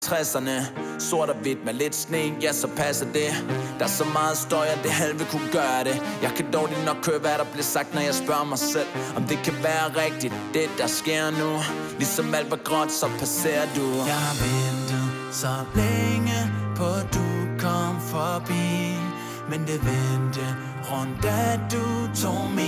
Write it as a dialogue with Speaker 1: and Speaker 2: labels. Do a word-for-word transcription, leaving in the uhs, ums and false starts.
Speaker 1: tresserne, sort og hvidt med lidt sne, ja så passer det. Der er så meget støj, at det halve kunne gøre det. Jeg kan dårligt nok høre, hvad der bliver sagt, når jeg spørger mig selv, om det kan være rigtigt, det der sker nu. Ligesom alt var gråt, så passerer du.
Speaker 2: Jeg har ventet så længe på at du kom forbi, men det vendte rundt, at du tog med.